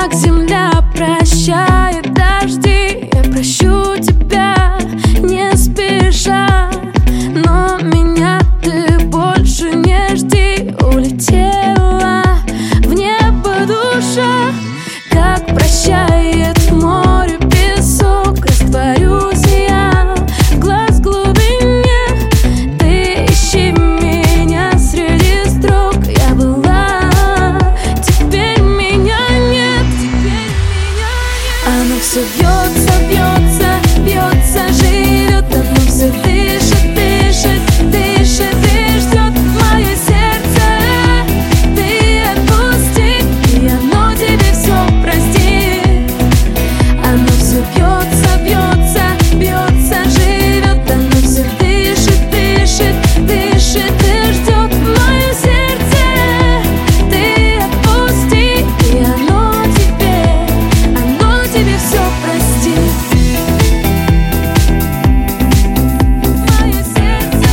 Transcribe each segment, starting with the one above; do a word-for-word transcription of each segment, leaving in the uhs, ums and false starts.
как земля прощает дожди. Я прощу тебя не спеша, но меня ты больше не жди. Улетела в небо душа, как прощает море песок. Растворюсь я в глаз глубине, ты ищи меня среди строк. Я была, теперь меня нет, теперь меня нет. Оно все бьется, бьется, бьется, живет, оно все дышит, дышит, дышит и ждет мое сердце. Ты отпусти, и оно тебе все простит. Оно все бьется, бьется, бьется, живет, оно все дышит, дышит, дышит и ждет мое сердце. Ты отпусти, и оно тебе, оно тебе все простит. Мое сердце,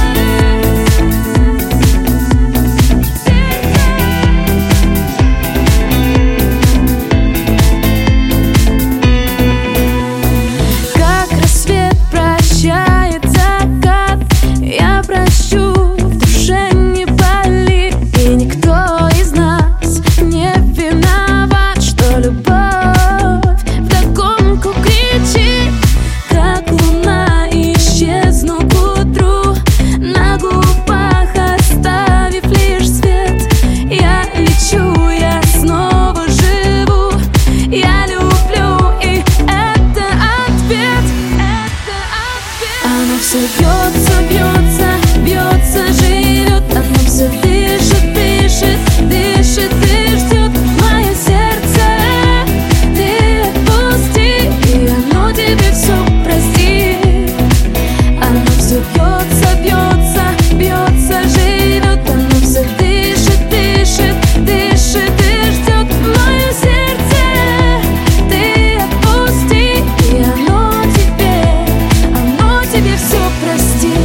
как рассвет прощает закат, я прощу, в душе не болит. И никто из нас не виноват, что любовь вдогонку кричит. Как луна исчезну к утру, на губах оставив лишь свет. Я лечу, я снова живу, я люблю, и это ответ, это ответ. Оно все бьется, бьется, бьется, живет, оно все дышит, дышит, дышит и ждет мое сердце. Ты отпусти, и оно тебе все простит. Оно все бьется, бьется, бьется, живет, оно все дышит, дышит, дышит и ждет мое сердце. Ты отпусти, и оно тебе, оно тебе все простит.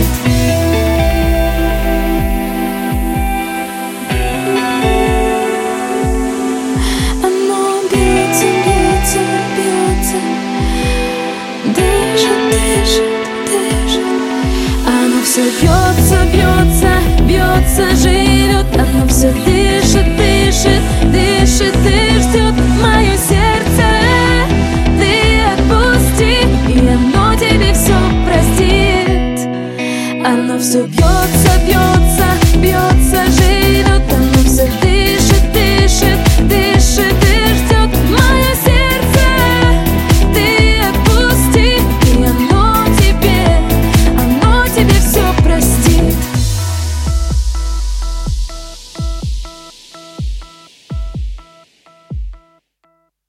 Оно бьется, бьется, бьется, дышит, дышит, дышит. Оно все бьется, бьется, бьется, живет, оно все дышит, дышит, дышит и ждет мое сердце. Ты отпусти, и оно тебе все простит. Оно все бьется, бьется,